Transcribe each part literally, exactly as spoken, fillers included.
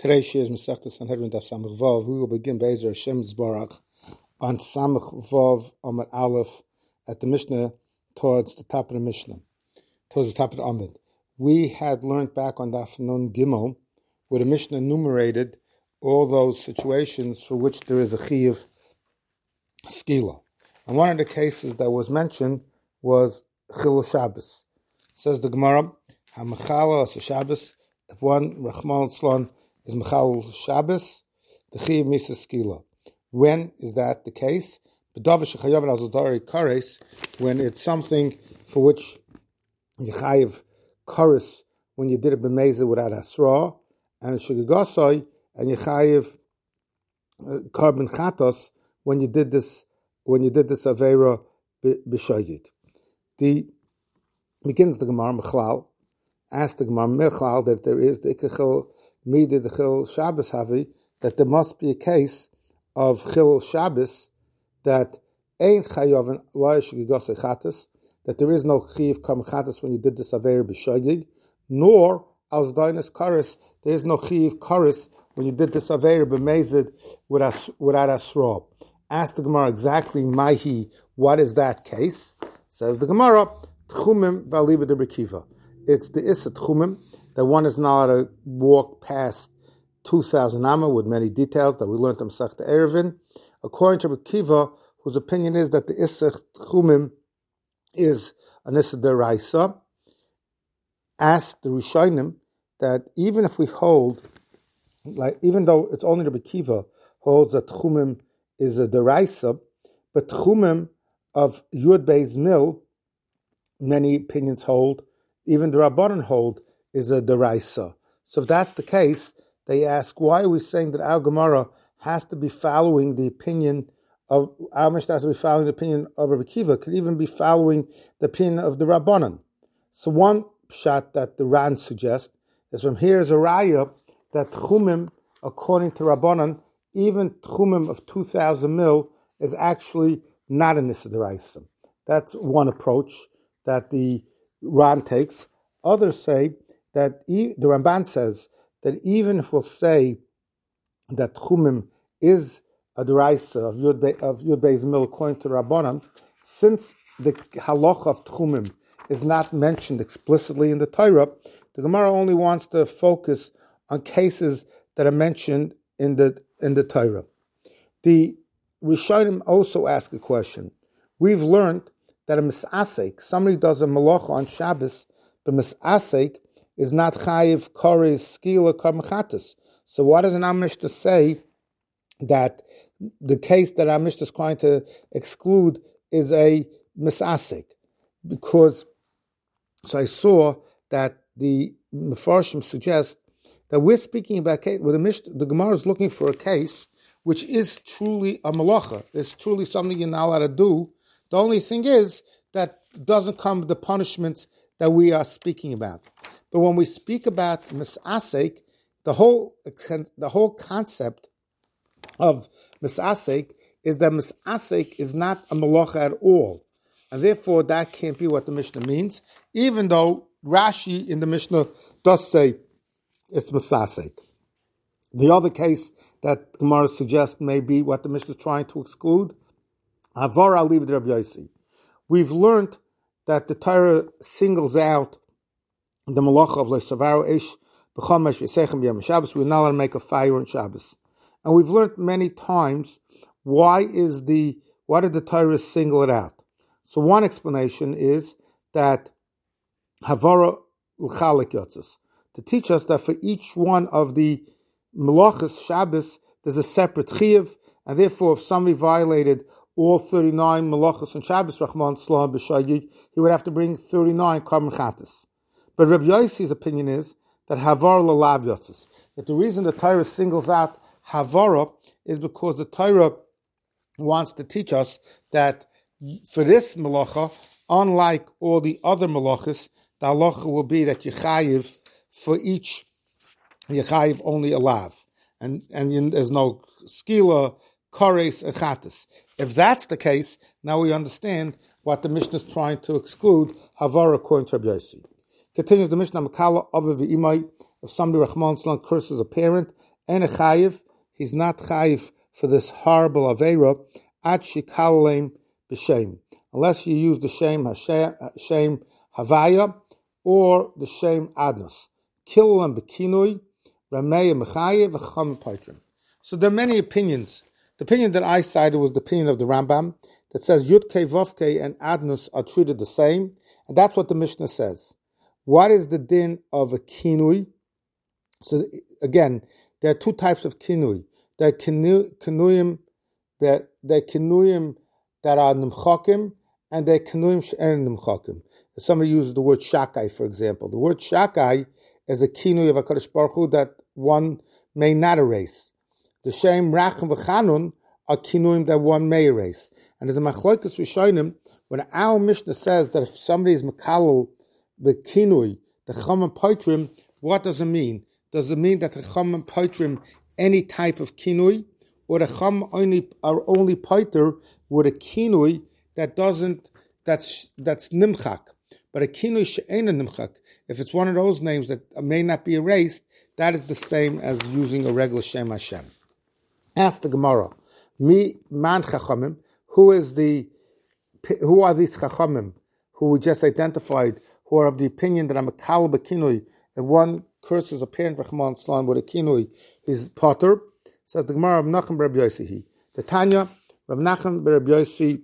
Today's shir is Masechta Sanhedrin Daf Samach Vav. We will begin Be'ezer Hashem Zbarach on Samach Vav Amud Aleph at the Mishnah towards the top of the Mishnah, towards the top of the Amud. We had learned back on Daf Nun Gimel where the Mishnah enumerated all those situations for which there is a chiyuv skila. And one of the cases that was mentioned was Chilul Shabbos. Says the Gemara, HaMechala as a Shabbos, if one Rachman Slon is Mechal Shabbos, the Chiyuv Misa Skila. When is that the case? When it's something for which you chayiv kares when you did it b'mezeh without asra, and shegigosoi, and you chayiv carbon chatos when you did this when you did this avera b'shogig. The begins the Gemara Mechlal. Ask the Gemara Mechlal that there is the ikachil midid the chil Shabbos havi, that there must be a case of chil Shabbos that ain't chayovin loish gigosei chatos, that there is no chiv kam chatos when you did this aver b'shogig, nor als doinus kares there is no chiv kares when you did this aver b'mezid without asra. Ask the Gemara exactly mahi, what is that case? Says the Gemara, tchumim v'aliba de Rekiva. It's the Issa Tchumim, that one is not allowed to walk past two thousand amma with many details that we learned in Masechta Eruvin. According to Rekiva, whose opinion is that the Issa Tchumim is an Issa Deraisa, asked the Rishonim that even if we hold, like even though it's only the Rekiva holds that Tchumim is a Deraisa, but Tchumim of Yud Beis Mil, many opinions hold, even the Rabbanan hold, is a deraisa. So if that's the case, they ask, why are we saying that our Gemara has to be following the opinion of, our Mishnah has to be following the opinion of Rabbi Kiva, could even be following the opinion of the Rabbanan? So one shot that the Ran suggests is from here is a raya that Tchumim, according to Rabbanan, even Tchumim of two thousand mil is actually not an Issa deraisa. That's one approach that the Ran takes. Others say that e- the Ramban says that even if we'll say that Tchumim is a deraisa of Yud Be- of Yud Beis Mil according to Rabbanan, since the halacha of Tchumim is not mentioned explicitly in the Torah, the Gemara only wants to focus on cases that are mentioned in the in the Torah. The Rishonim also ask a question. We've learned that a misasek, somebody does a malacha on Shabbos, but misasek is not chayiv kores skila karmachatas. So what does an Mishnah say that the case that our Mishnah is trying to exclude is a misasek? Because, so I saw that the Mefarshim suggest that we're speaking about a case where the Mishnah, the Gemara is looking for a case which is truly a malacha. It's truly something you're not allowed to do. The only thing is that doesn't come with the punishments that we are speaking about. But when we speak about misasek, the whole the whole concept of misasek is that misasek is not a malacha at all, and therefore that can't be what the Mishnah means. Even though Rashi in the Mishnah does say it's misasek. The other case that Gemara suggests may be what the Mishnah is trying to exclude. Havara aliv de Rabbi Yossi. We've learned that the Torah singles out the malacha of le'savaru ish b'chomesh v'seichem b'yom Shabbos. We're not allowed to make a fire on Shabbos, and we've learned many times why is the why did the Torah single it out? So one explanation is that havara l'chalik yotzes, to teach us that for each one of the malachas Shabbos there's a separate chiyuv, and therefore if somebody violated all thirty-nine malachos on Shabbos, Rachman Shalom b'shogig, he would have to bring thirty-nine karban chatas. But Rabbi Yossi's opinion is that havar lalav yotzes, that the reason the Torah singles out havara is because the Torah wants to teach us that for this malacha, unlike all the other malachos, the halacha will be that you chayiv for each, you chayiv only a lav, and and there's no skila, kores, and chatas. If that's the case, now we understand what the Mishnah is trying to exclude, havara according to Rabbi Yossi. Continues the Mishnah, Makala Aviv Imai, if somebody Rahman Salam curses a parent, and a chayiv, he's not chayiv for this horrible aveira, at shikalaleim b'shem, unless you use the shem hashem havaya or the shem adnos. Kilulam b'kinui, rameya mechayev, v'cham paitrim. So there are many opinions. The opinion that I cited was the opinion of the Rambam that says Yudke, Vovke, and Adnus are treated the same, and that's what the Mishnah says. What is the din of a kinui? So again, there are two types of kinui. There are kinu, kinuyim, there, there are kinuyim that are nimchakim, and there are kinuyim she'en nimchakim. If somebody uses the word shakai, for example, the word shakai is a kinui of HaKadosh Baruch Hu that one may not erase. The Shem Racham v'Chanun are kinuyim that one may erase. And as a Machlokes Rishonim, when our Mishnah says that if somebody is Mekalel the kinui, the Chum and Poitrim, what does it mean? Does it mean that the Chum and Poitrim any type of kinui, or the Chum only are only Poiter with a kinui that doesn't that's that's nimchak, but a kinui she'ena nimchak, if it's one of those names that may not be erased, that is the same as using a regular Shem Hashem. Ask the Gemara, Mi man chachamim, who is the, who are these chachamim who we just identified, who are of the opinion that I'm a kal b'kinui, if one curses a parent Rahman Islam with a kinui, he's potter. Says the Gemara, Rav Nachman Rabbi Yossi, the Tanya, Rav Nachman Rabbi Yossi,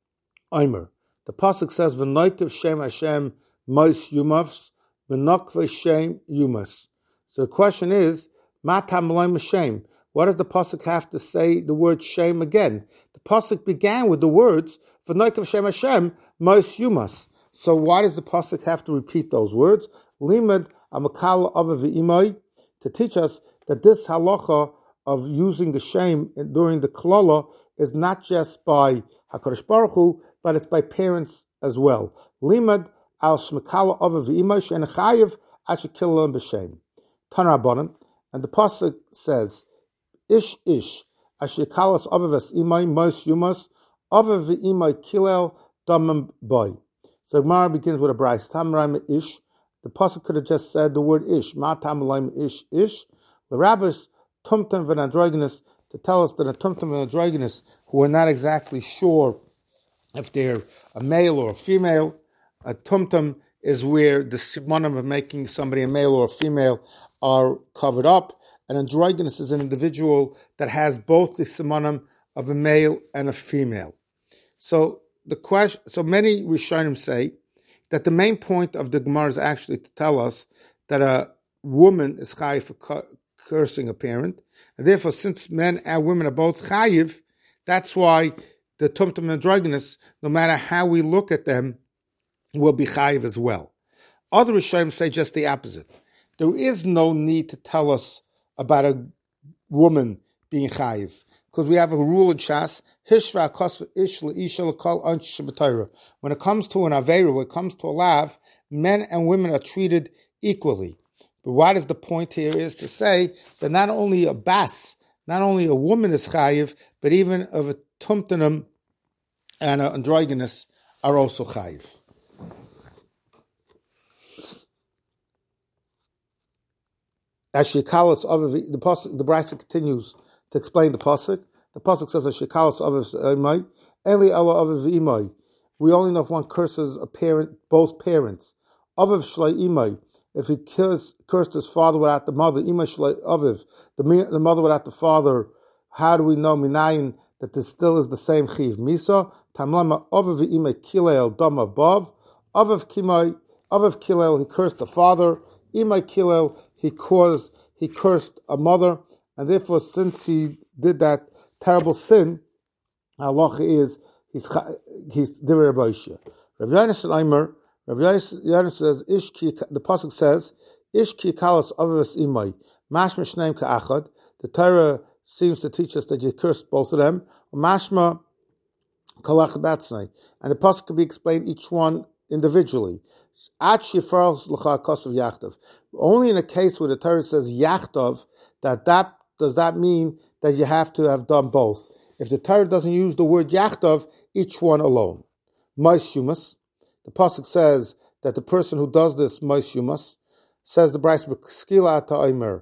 Omer. The pasuk says, V'noikev Shem Hashem Mos Yumavs, V'nokve Shem Yumas. So the question is, Ma tam loim Shem. What does the pasuk have to say the word Shem again? The pasuk began with the words V'noikev Shem Hashem Mos Yumas. So why does the pasuk have to repeat those words? Limud amakal ava v'imai, to teach us that this halacha of using the Shem during the klala is not just by HaKadosh Baruch Hu, but it's by parents as well. Limud al shmekala ava v'imai she'en chayiv ashekillah b'shem. Tanrabanan, and the pasuk says, Ish ish ashekalas avavas imai mos yumas avav v'imai kilel damam boy. So Gemara begins with a bryce. Tamraim ish. The pasuk could have just said the word ish. Ma tamlaim ish ish. The rabbis tumtum v'androginus, to tell us that a tumtum and androginus who are not exactly sure if they're a male or a female. A tumtum is where the simanim of making somebody a male or a female are covered up. An androgynous is an individual that has both the simanim of a male and a female. So the question, so many Rishonim say that the main point of the Gemara is actually to tell us that a woman is chayiv for cu- cursing a parent, and therefore, since men and women are both chayiv, that's why the tumtum androgynous, no matter how we look at them, will be chayiv as well. Other Rishonim say just the opposite. There is no need to tell us about a woman being chayiv, because we have a rule in Shas, Hishva kos ish leisha lekol anshe b'Torah. When it comes to an aveira, when it comes to a lav, men and women are treated equally. But what is the point here is to say that not only a bas, not only a woman is chayiv, but even of a tumtanum and an androgynous are also chayiv. As shekalos of the pasuk, the brisa continues to explain the pasuk. The pasuk says, "As shekalos of imai, eli ela of imai." We only know if one curses a parent, both parents. Aviv shlei imai. If he cursed, cursed his father without the mother, imai shlei aviv, the the mother without the father. How do we know minayin that this still is the same chiv? Misa tamlama aviv imai kilel dam above. Aviv kimai aviv kilel. He cursed the father. Imai kilel. He caused, he cursed a mother, and therefore, since he did that terrible sin, halacha is he's he's divrei Rabbi Yosha. Rabbi Yonasan Aimer, Rabbi Yonasan says, "Ishki." The pasuk says, "Ishki kalas avos imai mashma shneim ka'achad." The Torah seems to teach us that you curse both of them. Mashma kalach batznai, and the pasuk can be explained each one individually. Only in a case where the Torah says yachtav, that that does that mean that you have to have done both. If the Torah doesn't use the word yachtav, each one alone. Mos Yumas, the pasuk says that the person who does this Mos Yumas, says the Bryce Skila Ta'imer,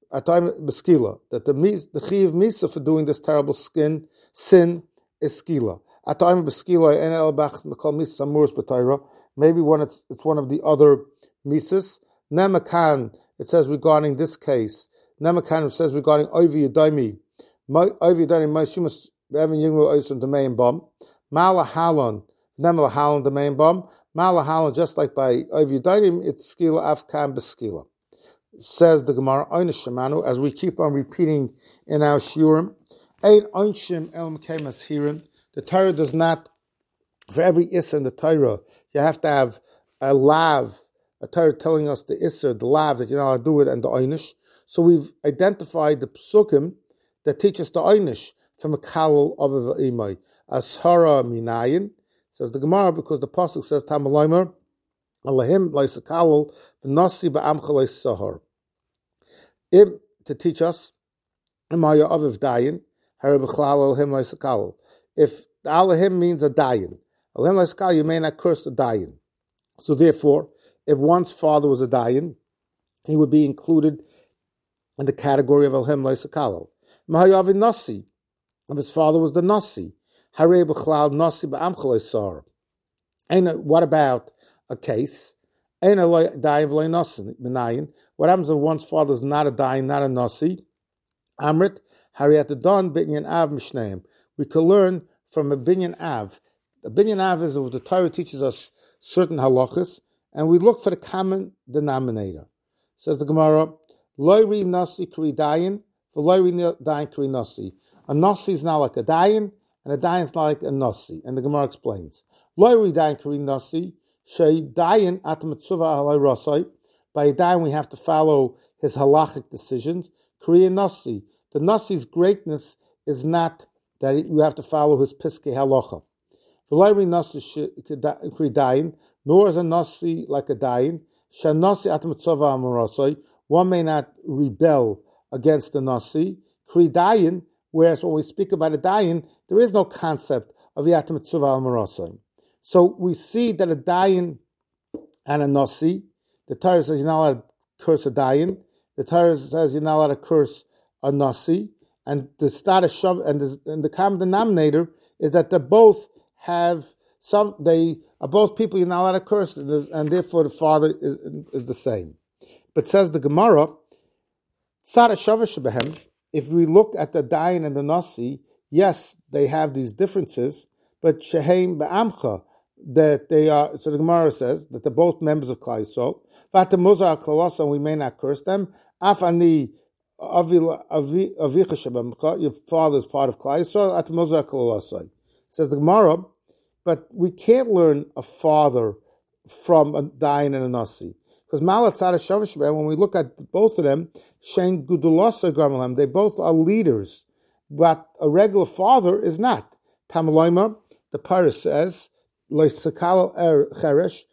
atayim beskila, that the the chiv misa for doing this terrible skin sin is skila. Atayim beskila en el bach mekal misa samuris b'tayra. Maybe when it's it's one of the other misas. Nemakan, it says regarding this case. Nemakan, it says regarding oivi yadaimi. Oivi yadaimi ma'ishimus be'evin yingmu oisun the main bomb. Mala halon, nemala halon the main bomb. Mala halon, just like by oivi yadaimi, it's skila afkan beskila. Says the Gemara, Oynish Shemanu, as we keep on repeating in our shiurim, Ein Oinshim El Mekemas Hirin. The Torah does not, for every Isser in the Torah, you have to have a lav, a Torah telling us the Isser, the lav that you're not allowed to do it, and the Oynish. So we've identified the Psukim that teach us the Oynish from a Kalal of a Imai. Ashara Minayin, says the Gemara, because the Pasuk says, Tamalaymer, Allahim Laisa Kalal, V'nasi Ba'amcha Laisa Sahar. Im, to teach us, Imaya Aviv Dayan, Harab B'chlal Elohim Laisa Kalal. If the Elohim means a Dayan, Elohim Laisa Kalal, you may not curse the Dayan. So therefore, if one's father was a Dayan, he would be included in the category of Elohim Laisa Kalal. Mahaya Aviv Nasi, if his father was the Nasi, Harab B'chlal Nasi Ba'amcha Laisa Sahar. And what about a case? What happens if one's father is not a dayan, not a nasi? Amrit hariyat don binyan av mishneim. We can learn from a binyan av. A binyan av is what the Torah teaches us certain halachas, and we look for the common denominator. Says the Gemara, loyri nasi kri dayan, v'loyri dayan kri nasi. A nasi is not like a dayan, and a dayan is not like a nasi. And the Gemara explains, loyri dayan kri nasi. By a dayan we have to follow his halachic decisions. Korean Nasi. The Nasi's greatness is not that you have to follow his piskei halacha. Nor is a Nasi like a dayan. One may not rebel against the Nasi. Kri dayan, whereas when we speak about a dayan, there is no concept of yatam mitzvah al marasai. So we see that a dayan and a nasi, the Torah says you're not allowed to curse a dayan. The Torah says you're not allowed to curse a nasi. And the status shav and the, and the common denominator is that they both have some. They are both people you're not allowed to curse, and therefore the father is, is the same. But says the Gemara, status shav. If we look at the dayan and the nasi, yes, they have these differences, but sheheim be'amcha, that they are, so the Gemara says that they're both members of Klal Yisrael. V'ata muzar kolasa, and we may not curse them. Afani avicha shebamcha, your father is part of Klal Yisrael. At muzar kolasa, says the Gemara, but we can't learn a father from a dayan and a nasi, because malat tzara shavish. When we look at both of them, shein gudulasa garmelam, they both are leaders, but a regular father is not. Tamalayma, the Parah says, Cheresh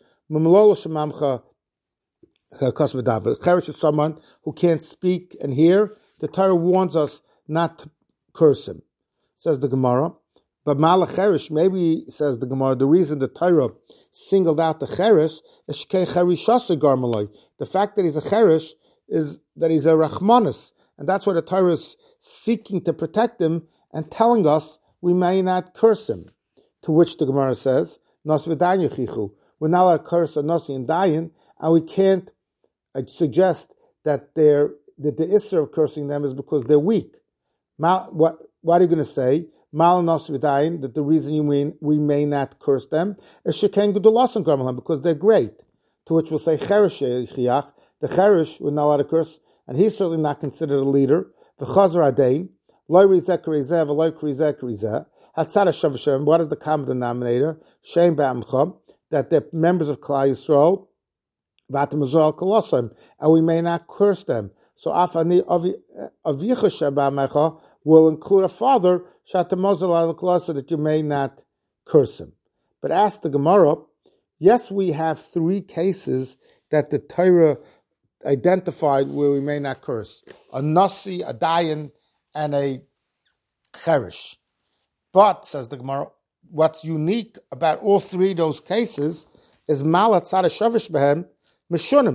is someone who can't speak and hear. The Torah warns us not to curse him, says the Gemara. But Malach Cheresh, maybe, says the Gemara, the reason the Torah singled out the Cheresh is the fact that he's a Cheresh is that he's a Rachmanis, and that's why the Torah is seeking to protect him and telling us we may not curse him. To which the Gemara says, Nas v'dayin yichichu. We're not allowed to curse a Nasi and Dayan, and we can't uh, suggest that they're that the issur of cursing them is because they're weak. Mal, what, what are you going to say? Mal Nas v'dayin, that the reason you mean we may not curse them is sheken gedulas and garmelam, because they're great. To which we'll say Cheresh yichiach. The Cheresh we're not allowed to curse, and he's certainly not considered a leader. V'chazar adain. What is the common denominator? Shem ba'amcha, that they're members of Klal Yisrael, and we may not curse them. So afani avicha shebamecha will include a father, so that you may not curse him. But ask the Gemara, yes, we have three cases that the Torah identified where we may not curse: a nasi, a dayan, and a cheresh. But, says the Gemara, what's unique about all three of those cases is malat tzara shavish behem mishunim.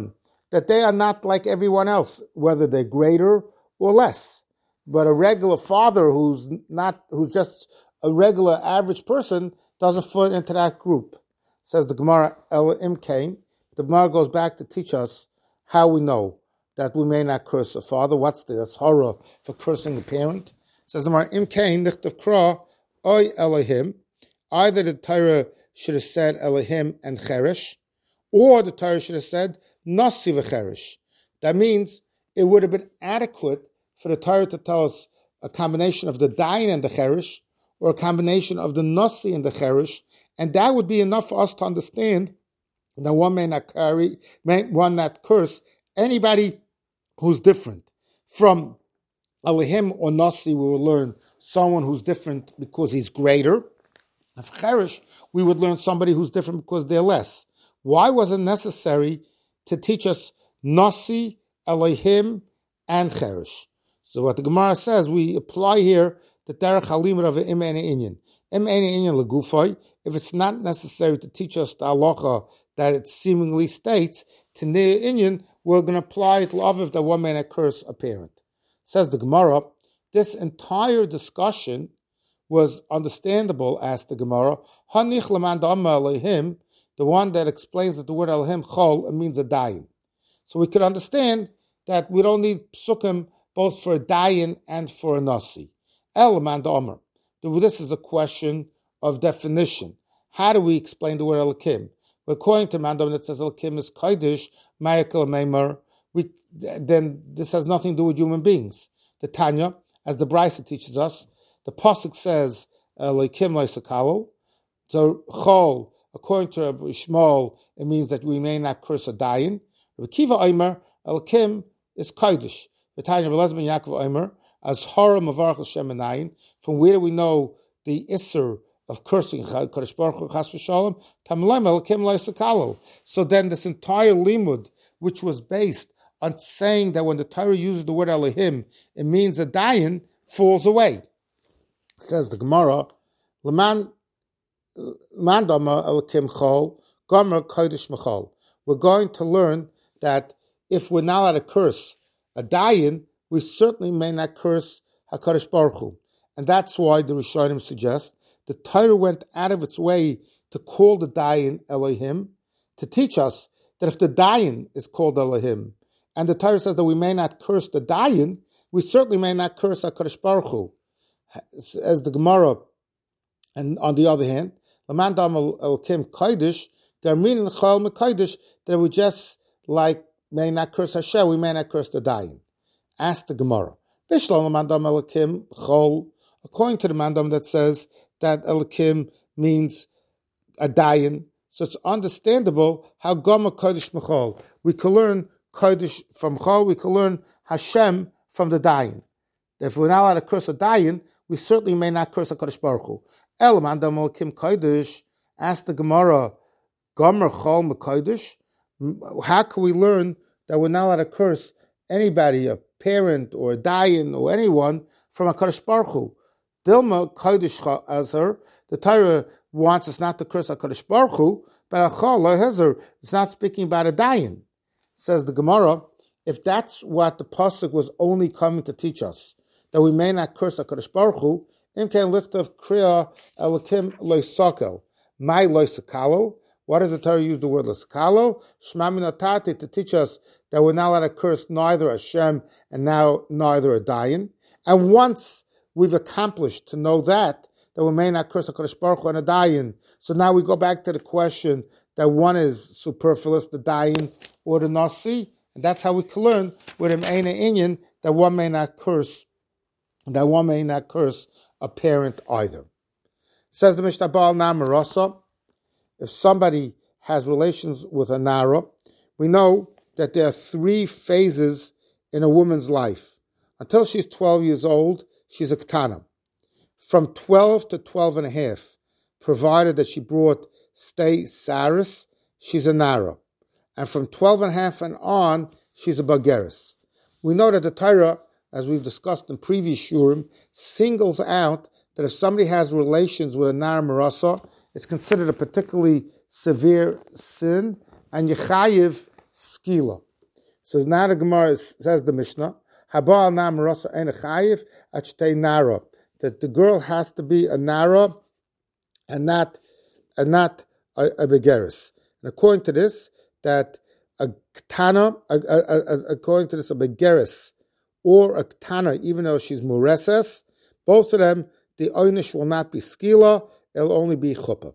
that they are not like everyone else, whether they're greater or less. But a regular father who's not, who's just a regular average person doesn't fit into that group. Says the Gemara El Imkain. The Gemara goes back to teach us how we know that we may not curse a father. What's the horror for cursing a parent? Says the Gemara Imkain Nichtav Kra Oy Elohim. Either the Torah should have said Elohim and Cheresh, or the Torah should have said Nasi v'Cheresh. That means it would have been adequate for the Torah to tell us a combination of the Dayan and the Cheresh, or a combination of the Nasi and the Cheresh, and that would be enough for us to understand that one may not carry, may one not curse anybody who's different. From Elohim or Nasi, we will learn someone who's different because he's greater. And for Cheresh, we would learn somebody who's different because they're less. Why was it necessary to teach us Nasi, Elohim, and Cheresh? So what the Gemara says, we apply here the Derech Halimud of Im Ein Inyan. Im Ein Inyan Legufay. If it's not necessary to teach us the halacha that it seemingly states, to Nei Inyan, we're going to apply it to Aviv that one may not curse a parent. Says the Gemara, this entire discussion was understandable, asked the Gemara, Hanich Leman Da'ama Elohim, the one that explains that the word Elohim Chol, it means a dayan. So we could understand that we don't need psukim both for a dayan and for a nasi. El Leman Da'ama. This is a question of definition. How do we explain the word Elohim? Well, according to Mandam, it says Elohim is Kodesh, Ma'akel Meimar. We then this has nothing to do with human beings. The Tanya, as the Brisa teaches us, the pasuk says Elohim lo'isakalo. So Chol, according to Rabbi Shmuel, it means that we may not curse a dayan. Rabbi Kiva Omer, Elohim is Kodesh. The Tanya Rabbi Lezben Yaakov Omer, as Hora Mavarach Hashem Enayin. From where do we know the Isser of cursing Kadosh Baruch Hu Chas v'Shalom? Tamleim Elohim lo'isakalo. So then this entire limud, which was based on saying that when the Torah uses the word Elohim, it means a dayan, falls away. Says the Gemara, Leman Mandama Elohim Chol, Gomer Kodesh Mechol. We're going to learn that if we're not allowed to curse a dayan, we certainly may not curse HaKadosh Baruch Hu. And that's why the Rishonim suggest the Torah went out of its way to call the dayan Elohim, to teach us that if the dayan is called Elohim, and the Torah says that we may not curse the dayan, we certainly may not curse HaKadosh Baruch Hu. As the Gemara, and on the other hand, Laman Dam Elohim Kodesh, Garmin and Chol Mekodesh, that we just like may not curse Hashem, we may not curse the dayan. Ask the Gemara. Bishlam Laman Dam Elohim Chol, according to the Mandam that says that Elohim means a dayan, so it's understandable how Gomer Kodesh Mechol. We can learn Kodesh from Chol, we can learn Hashem from the dayan. If we're not allowed to curse a dayan, we certainly may not curse a Kodesh Baruch Hu. El Mandam Elohim Kodesh, asked the Gemara, Gomer Chol Mekodesh. How can we learn that we're not allowed to curse anybody, a parent or a dayan or anyone, from a Kodesh Baruch Hu? Dilma Kodesh Azar, the Torah wants us not to curse a Kodesh Baruch Hu, but a Chol Hazar, it's not speaking about a dayan. Says the Gemara, if that's what the pasuk was only coming to teach us, that we may not curse HaKadosh Baruch Hu, imken lichtav kriya Elohim loisakel, my loisakalo. What does the Torah use the word loisakalo? Shma min atati, to teach us that we're not allowed to curse neither Hashem and now neither a dayan. And once we've accomplished to know that, that we may not curse HaKadosh Baruch Hu and a dayan, so now we go back to the question that one is superfluous, the dayan or the nasi, and that's how we can learn with him Ein Inyan that one may not curse, that one may not curse a parent either. Says the Mishnah Baal Namarasa, if somebody has relations with a Nara, we know that there are three phases in a woman's life. Until she's twelve years old, she's a Ketana. From twelve to twelve and a half, provided that she brought stay Saris, she's a Nara. And from twelve and a half and on, she's a Bageris. We know that the Torah, as we've discussed in previous Shurim, singles out that if somebody has relations with a Nara Marasa, it's considered a particularly severe sin, and Yechayiv Skila. So now the Gemara says the Mishnah, Habal na marasa ein chayiv at shtei nara, that the girl has to be a nara and not and not a, a begeris. And according to this, that a ktana, a, a, a, according to this, a begeris or a ktana, even though she's mureses, both of them, the oynish will not be skila, it'll only be chuppah.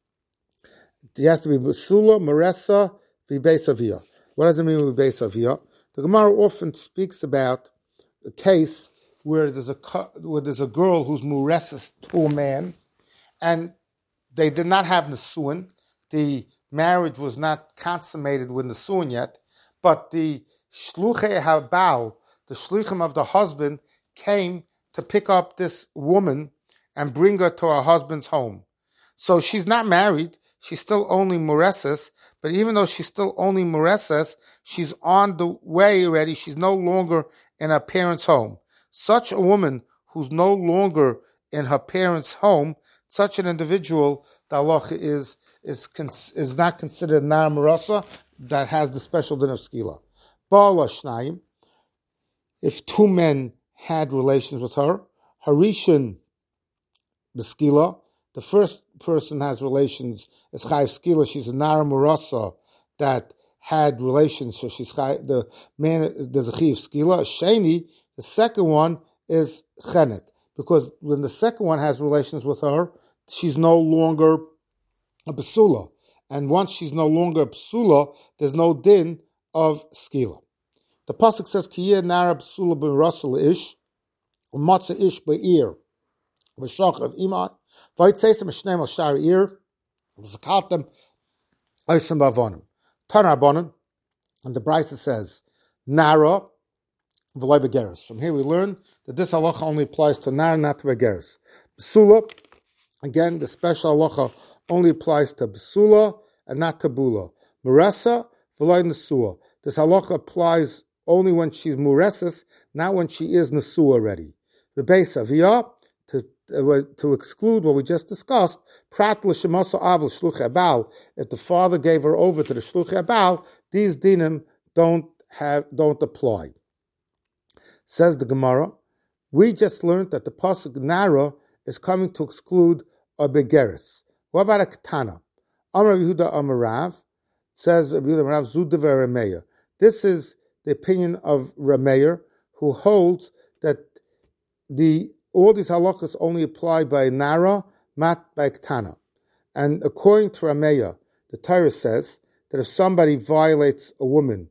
It has to be basula, muresa, v'beisaviyah. What does it mean with v'beisaviyah? The Gemara often speaks about a case where there's a where there's a girl who's mureses to a man, and they did not have nesuin. The marriage was not consummated with nesuin yet, but the shluchei habal, the shlichim of the husband, came to pick up this woman and bring her to her husband's home. So she's not married. She's still only mureses, but even though she's still only mureses, she's on the way already. She's no longer in her parents' home. Such a woman who's no longer in her parents' home, such an individual, the halacha is is is not considered nar marasa, that has the special din of skila. Ba'ala shnayim, if two men had relations with her, harishan b'skila, the first person has relations, is chayiv skila, she's a nar marasa that had relations, so she's chayiv, the man, there's a chayiv skila. A sheni, the second one is chenek, because when the second one has relations with her, she's no longer a basula. And once she's no longer a basula, there's no din of skila. The pasuk says, Kiyeh nara basula b'rasel ish, u'matza ish ba'ir, v'shach of iman, v'yitzesem ha'shneim al shar ir, v'zakaltem oisem ba'avonim. Tanar abonim, and the Brisa says, nara v'loi begeres. From here we learn that this halacha only applies to nara, not to begeres. Basula, again, the special halacha only applies to basula and not to bula. Muresa v'loi nesua. This halacha applies only when she's mureses, not when she is nesua already. The base of Yah, to uh, to exclude what we just discussed, prat l'shemasa av l'shluchei abal. If the father gave her over to the shluchei abal, these dinim don't have don't apply. Says the Gemara, we just learned that the pasuk nara is coming to exclude a begeres. What about a ketana? Amar Yehuda Amar Rav, says Yehuda Rav Zudaver Rameya. This is the opinion of Rameir, who holds that the all these halachas only apply by nara, not by ketana. And according to Rameya, the Torah says that if somebody violates a woman,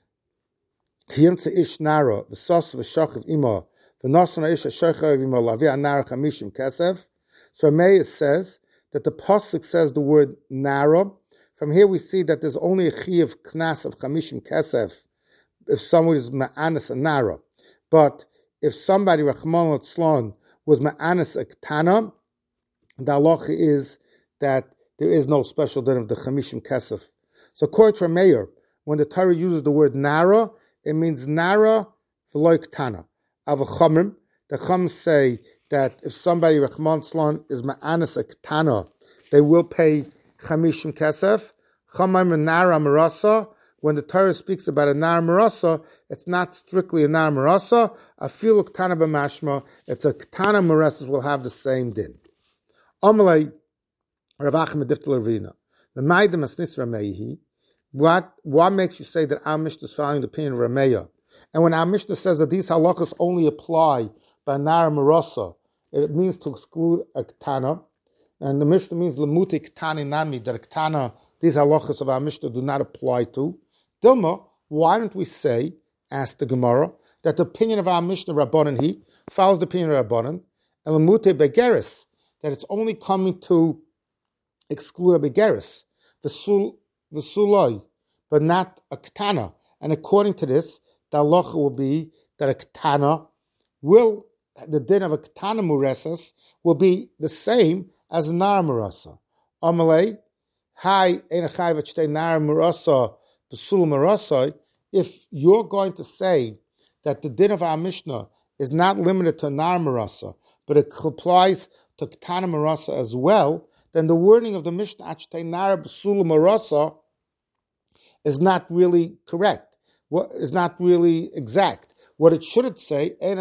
kiyimtza ish nara v'sos v'shachav ima v'nosana ish ha'shachav ima lavia nara chamishim kesef. So Rameya says that the pasuk says the word nara. From here we see that there's only a chiyuv knas of chamishim kesef if someone is ma'anas a nara. But if somebody, Rachmana litzlan, was ma'anas a ketana, the halacha is that there is no special din of the chamishim kesef. So according to Rameir, when the Torah uses the word nara, it means nara v'loy ketana. Avachamim, the chum say that if somebody, Rachmana litzlan, is ma'anas a ketana, they will pay chamishim kesef. Chamim nara marasa. When the Torah speaks about a nar marasa, it's not strictly a nar marasa. Afilu ketana b'mashma, it's a ketana marasas will have the same din. Amalei Rav Achim Diftel Ravina. The Ma'idem Asnis Rameihi. What what makes you say that our Mishnah is following the opinion of Rameya? And when our Mishnah says that these halachas only apply by nar marasa, it means to exclude a ketana, and the Mishnah means lemuti ketani nami, that a ketana, these halachas of our Mishnah do not apply to. Dilma, why don't we say, ask the Gemara, that the opinion of our Mishnah Rabbanan he follows the opinion of Rabbanan, and lemute begeris, that it's only coming to exclude a begeris, v'sul v'suloi, but not a ketana. And according to this, the halacha will be that a ketana will, the din of a ketana muresas will be the same as a nar murasa. Amalei, hi ein chayv shtei nar murasa. If you're going to say that the din of our Mishnah is not limited to nar marasa, but it applies to ketana marasa as well, then the wording of the Mishnah achtei nar b'sula marasa is not really correct. what is not really exact. What it should say, and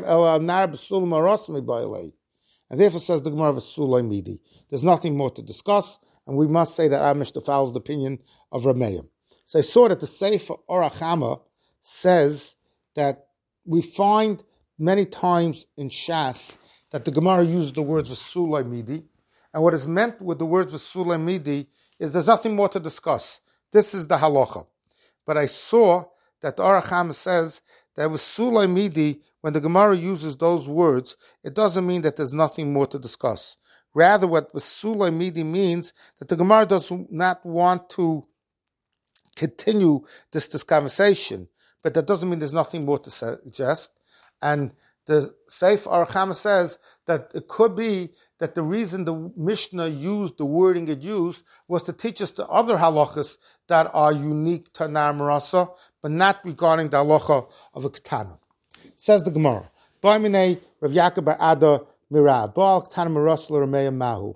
therefore says the Gemara V'sulay Midi. There's nothing more to discuss, and we must say that our Mishnah follows the opinion of Rameim. So I saw that the Sefer Orach Chama says that we find many times in Shas that the Gemara uses the words V'sulay Midi, and what is meant with the words V'sulay Midi is there's nothing more to discuss. This is the halacha. But I saw that the Orach Chama says that with Sulay Midi, when the Gemara uses those words, it doesn't mean that there's nothing more to discuss. Rather, what with Sulay Midi means that the Gemara does not want to continue this, this conversation, but that doesn't mean there's nothing more to suggest. And the Sefer Orach Chama says that it could be that the reason the Mishnah used the wording it used was to teach us the other halachas that are unique to Nar Marasa, but not regarding the halacha of a Ketana. Says the Gemara, Ba'minei Rav Yaakov bar Ada Mirah, Ba'al Ketana Marasa l'Rameya Mahu.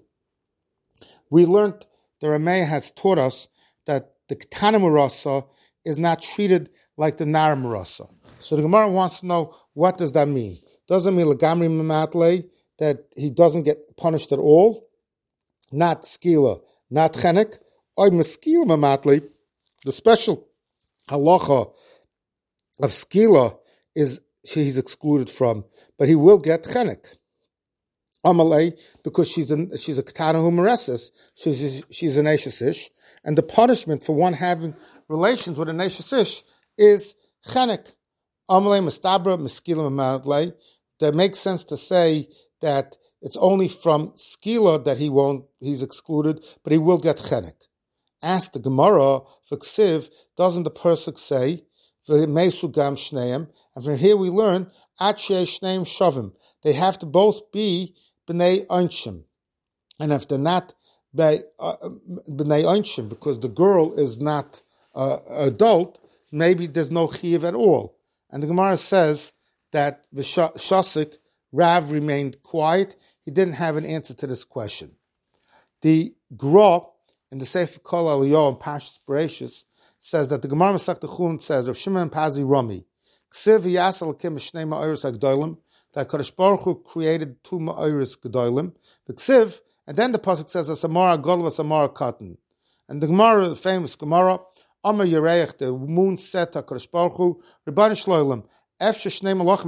We learned, the Rameya has taught us that the Ketana Marasa is not treated like the Nar Marasa. So the Gemara wants to know, what does that mean? Doesn't mean Lagamri Mamatle, that he doesn't get punished at all, not skila, not chenek, or maskil mamatli. The special halacha of skila is he's excluded from, but he will get chenek. Amalei, because she's a she's a ketana humeresis, she's she's an eishesish, and the punishment for one having relations with an eishesish is chenek. Amalei mastabra maskila mamatli. That makes sense to say that it's only from skila that he won't, he's excluded, but he will get chenek. Ask the Gemara for ksiv, doesn't the pasuk say v'mesu gam shneim? And from here we learn atshe shneim shavim. They have to both be b'nei onshim, and if they're not b'nei onshim, because the girl is not uh, adult, maybe there's no chiyuv at all. And the Gemara says that the shasik Rav remained quiet. He didn't have an answer to this question. The Gra in the Sefer Kol Aliyah and Pashas Bereshis says that the Gemara Masechta Chulin says Rav Shimon Pazi Rami Ksiv Yasal Kim Shnei Ma'oros Agdolim, that Kadosh Baruch Hu created two Ma'oros Gedolim. The Ksiv, and then the pasuk says Asamara Godel Asamara Cotton, and the Gemara, the famous Gemara, Amar Yereich, the moon set Kadosh Baruch Hu Rebbeinu Shloim. Is it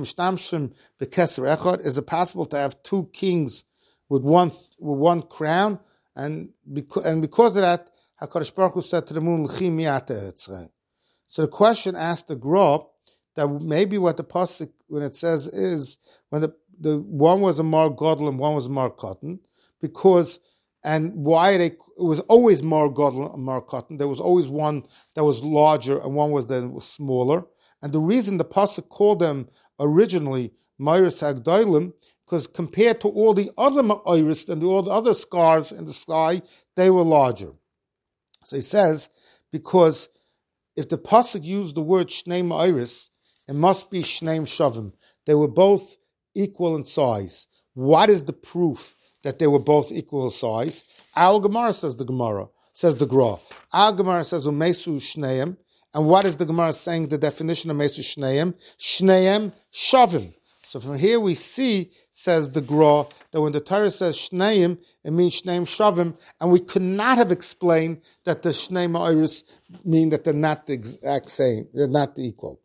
possible to have two kings with one with one crown? And because, and because of that, HaKadosh Baruch Hu said to the moon, so the question asked the Gra that maybe what the pasuk when it says is when the, the one was a Mar Godel and one was a Mar Cotton, because and why they it was always Mar Godel and Mar Cotton. There was always one that was larger and one was that was smaller. And the reason the pasuk called them originally Ma'oros Hagdolim, because compared to all the other Ma'oros and all the other scars in the sky, they were larger. So he says, because if the pasuk used the word Shnei Ma'oros, it must be Shnei Shavim. They were both equal in size. What is the proof that they were both equal in size? Al Gemara says the Gemara, says the Gra. Al Gemara says Umesu Shneim. And what is the Gemara saying, the definition of Mesu Shneim? Shneim Shavim. So from here we see, says the Gra, that when the Torah says Shneim, it means Shneim Shavim, and we could not have explained that the Shnei Ma'oros mean that they're not the exact same, they're not the equal.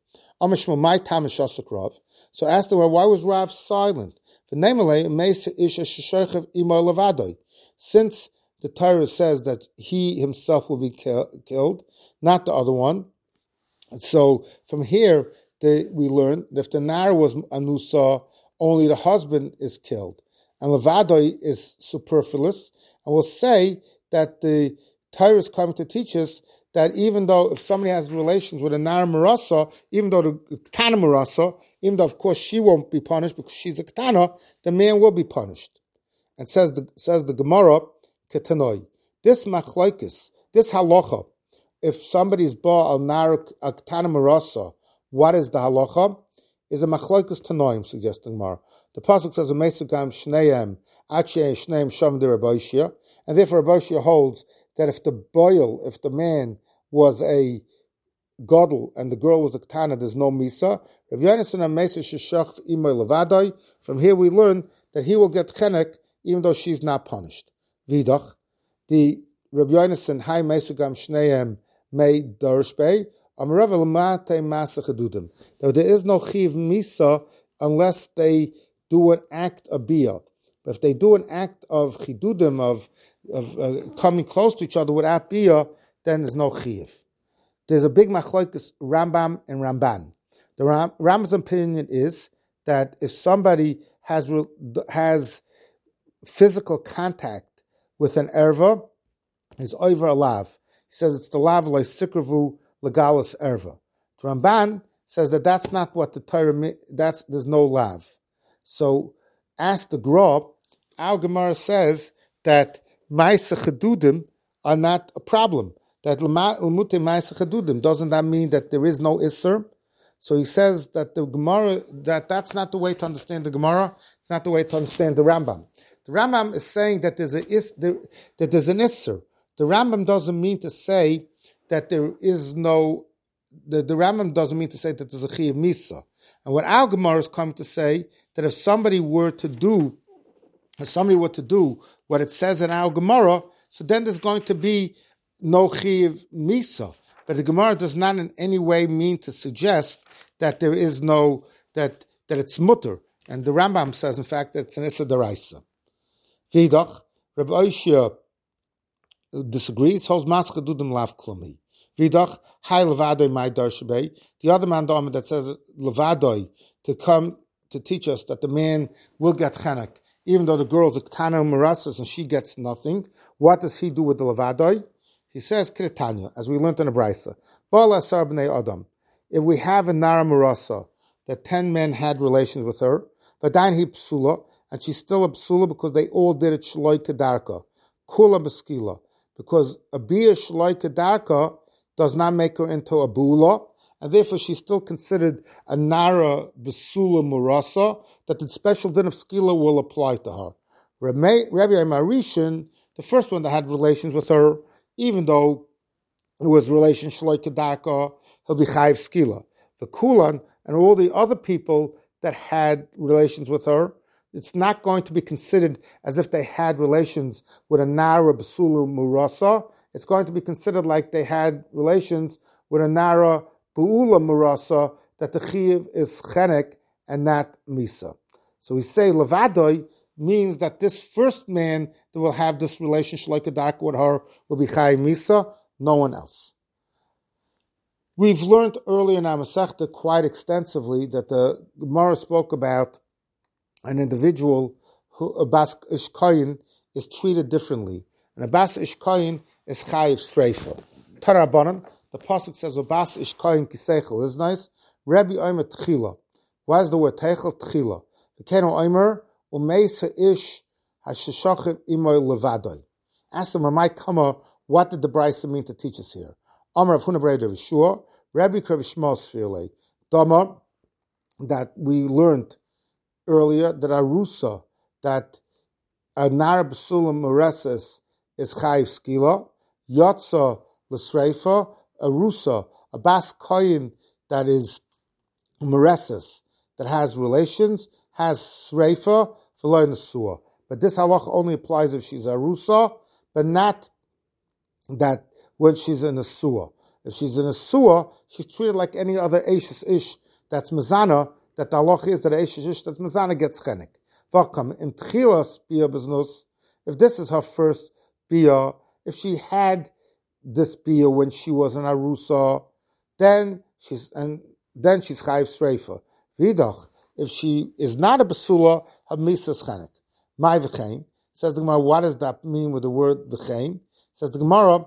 So ask the Rav, why was Rav silent? Since the Torah says that he himself will be kill, killed, not the other one. So from here, the, we learn that if the Nar was Anusa, only the husband is killed. And Levadoi is superfluous. And we'll say that the Torah is coming to teach us that even though if somebody has relations with a Nar Marasa, even though the Ketana Marasa, even though of course she won't be punished because she's a Ketana, the man will be punished. And says the says the Gemara, Ketanoi. This machlokes, this halacha, if somebody's ba al nar a Ketana Marasa, what is the halacha? Is a machlokes tanoim, suggesting Mar. The pasuk says Umesugam Shneim Achei Shneim Shavim de Rabbi, and therefore Rabbi holds that if the boil, if the man was a Godel and the girl was a Ketana, there's no Misa. Rabbi Yonasan HaMesa Sheshach Imoy Levadai. From here we learn that he will get Chenek even though she's not punished. Vidach, the Rabbi Yonasan Hai Mesugam Shneim Mei Dorshbei, Amarav Lamate Masa Chedudim. There is no Chiv Misa unless they do an act of Biyah. But if they do an act of Chidudim, of, of uh, coming close to each other without Biyah, then there's no Chiv. There's a big machlokes Rambam and Ramban. The Ram, Rambam's opinion is that if somebody has has physical contact with an erva, he's over a lav. He says it's the lav like sikravu legalis erva. The Ramban says that that's not what the Torah. That's there's no lav. So ask the Gra. Our Gemara says that ma'aseh chedudim are not a problem. That l'mute ma'aseh chedudim, doesn't that mean that there is no isser? So he says that the Gemara, that that's not the way to understand the Gemara. It's not the way to understand the Rambam. The Rambam is saying that there's a is there, that there's an isser. The Rambam doesn't mean to say that there is no. The, the Rambam doesn't mean to say that there's a chiyuv misa. And what our Gemara is coming to say that if somebody were to do, if somebody were to do what it says in our Gemara, so then there's going to be no chiyuv misa. But the Gemara does not in any way mean to suggest that there is no, that that it's mutter. And the Rambam says, in fact, that it's an issa deraisa. Vidach, Rabbi Oishia disagrees, holds mas chedudim lav klumi. Vidach, hai levadoi mai darshebei. The other man that says levadoi, to come to teach us that the man will get chenek, even though the girl's a ketana marasas and she gets nothing. What does he do with the levadoi? He says, Kiritanya, as we learned in the Brisa, Bala Asar B'nei Adam. If we have a Nara Marasa, that ten men had relations with her, Vadain hi psula, and she's still a psula because they all did it shloi kedarka, kula beskila, because a bia shloi kedarka does not make her into a bula, and therefore she's still considered a Nara Besula Marasa, that the special din of skila will apply to her. Rabbi Marishan, the first one that had relations with her, even though it was relation shloi kedarka, he'll be chayiv skila. The kulan and all the other people that had relations with her, it's not going to be considered as if they had relations with a nara besulu murasa. It's going to be considered like they had relations with a nara buula murasa, that the chayiv is chenek and not misa. So we say levadoi means that this first man that will have this relationship like a dark with her will be Chai Misa, no one else. We've learned earlier in our Masechta quite extensively that the Gemara spoke about an individual who, a Bas Ishkayin, is treated differently. And a Bas Ishkayin is Chayiv Sreifa. Tarabanan, the Pasuk says, a Bas Ishkayin Kiseichel is nice. Rebbe Omer Tchila. Why is the word Teichel Tchila? The Keno Omer, Umeis Ha'ish Hasheshachim Imoy Levadoi. Ask them, Ramai Kama, what did the Brisa mean to teach us here? Amar of Hunabrei of Yeshua, Rabbi Krav Shmo Sfirle, Dama, that we learned earlier, that Arusa, that a Nara Basulam Mereses is Chayiv Skila, Yotza L'Sreifa, Arusa, a Bas Koyin that is Mereses, that has relations, has Sreifa, V'lo Nesua. But this halach only applies if she's Arusa, but not that when she's in a Suah. If she's in a Suah, she's treated like any other Eishes Ish that's Mazana, that the halach is that Eishes Ish that's Mazana gets Chenek. V'kam, in Tchilas Bia Biznus, if this is her first Bia, if she had this Bia when she was an Arusa, then she's, and then she's Chayiv Sreifa. Vidach, if she is not a Basula, her Misas Chenek. My V'chein, says the Gemara, what does that mean with the word V'chein? Says the Gemara,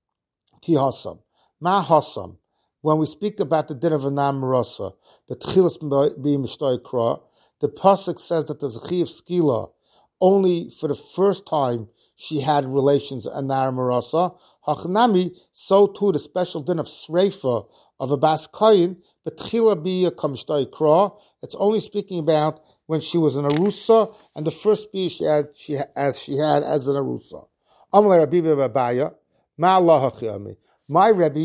Ki Hasam. Ma Hasam. When we speak about the din of a Nam Marasa, the Tchilas being Mishtoi Kra, the Pasuk says that the Zechi of Skila, only for the first time she had relations with a Nam Marasa. Hachnami, so too the special din of Sreifa of a Bas Kayin, but Tchila Bia Kamshtoi Kra, it's only speaking about when she was an Arusa, and the first Bia she had, she, as she had as an Arusa. Amalei Rabbi Babaya, Ma Allah Hachiyami. My Rebbe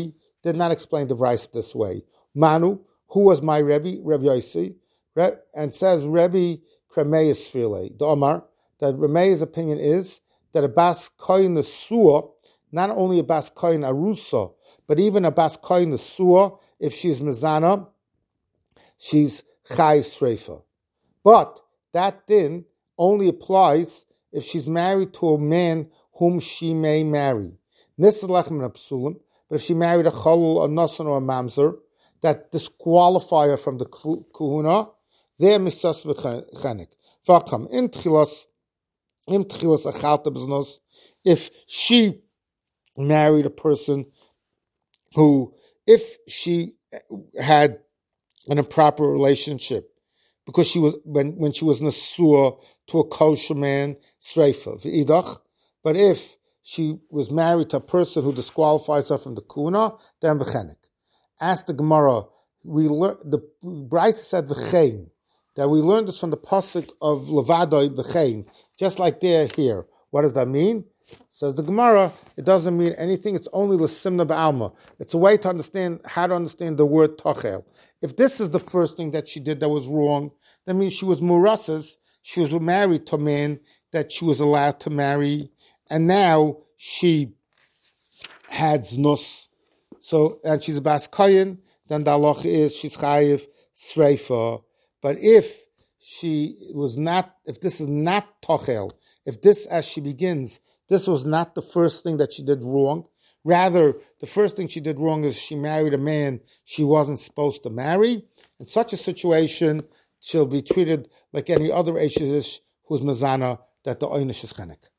did not explain the Bryce this way. Manu, who was my Rebbe, Rebbe Yossi, and says Rebbe Kremeis File, the Omar, that Reme's opinion is that a Bas Koyin Nesua, not only a Bas Koyin Arusa, but even a Bas Koyin Nesua, if she's Mezana, she's Chai Sreifa. But that din only applies if she's married to a man whom she may marry. Nisalachem and Absulim, but if she married a Chalul, a Nasan, or a Mamzer, that disqualify her from the Kuhuna, they're Misas V'chenek. Vakam, in Tchilas, in Tchilas Achalta B'znos, if she married a person who, if she had an improper relationship, because she was, when, when she was Nesua to a kosher man, Sreifa, V'idach, but if she was married to a person who disqualifies her from the Kuna, then V'chenek. Ask the Gemara, we learn, the Bryce said V'chein, that we learned this from the pasuk of Levadoi V'chein, just like they're here. What does that mean? Says the Gemara, it doesn't mean anything, it's only L'simna Ba'alma. It's a way to understand, how to understand the word Tochel. If this is the first thing that she did that was wrong, that means she was Murasas, she was married to a man that she was allowed to marry, and now she had Znus. So, and she's a Bas Koyin, then the halacha is she's Chayiv Sreifa. But if she was not, if this is not Tochel, if this, as she begins, this was not the first thing that she did wrong, rather, the first thing she did wrong is she married a man she wasn't supposed to marry, in such a situation, she'll be treated like any other Eishes who's Mazana, that the Oynish is Chenek.